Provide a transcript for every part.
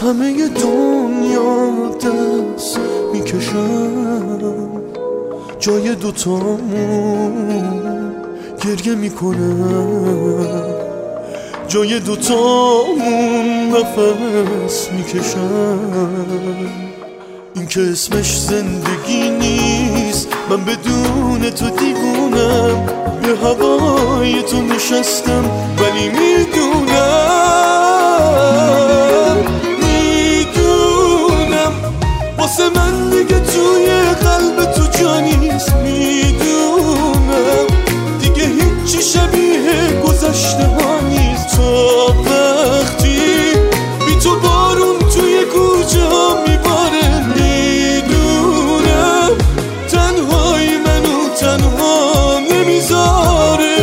همه دنیا دست میکشم، جای دوتامون گریه میکنم، جای دوتامون نفس میکشم. این که اسمش زندگی نیست، من بدون تو دیوونم، به هوای تو نشستم ولی میدونم واسه من دیگه توی قلب تو جا نیست. میدونم دیگه هیچی شبیه گذشته ها نیست. تا وقتی بی تو بارون توی کوچه ها میباره، میدونم تنهایی منو تنها نمیذاره.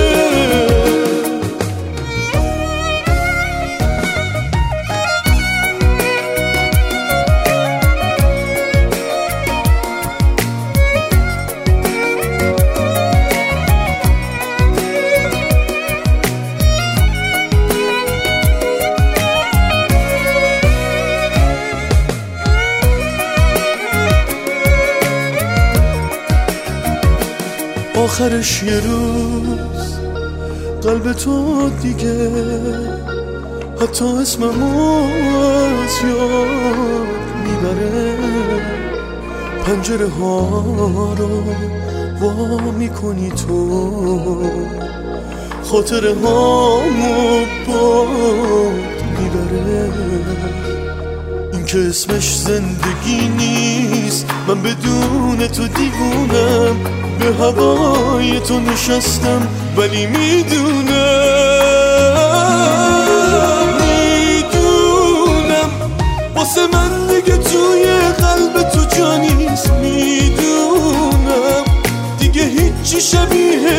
آخرش یه روز قلب تو دیگه حتی اسممو از یاد میبره. پنجره ها رو وا میکنی تو، خاطره هامو باد میبره. این که اسمش زندگی نیست، من بدون تو دیوونم، به هوای تو نشستم ولی میدونم واسه من دیگه توی قلب تو جا نیست. میدونم دیگه هیچی شبیه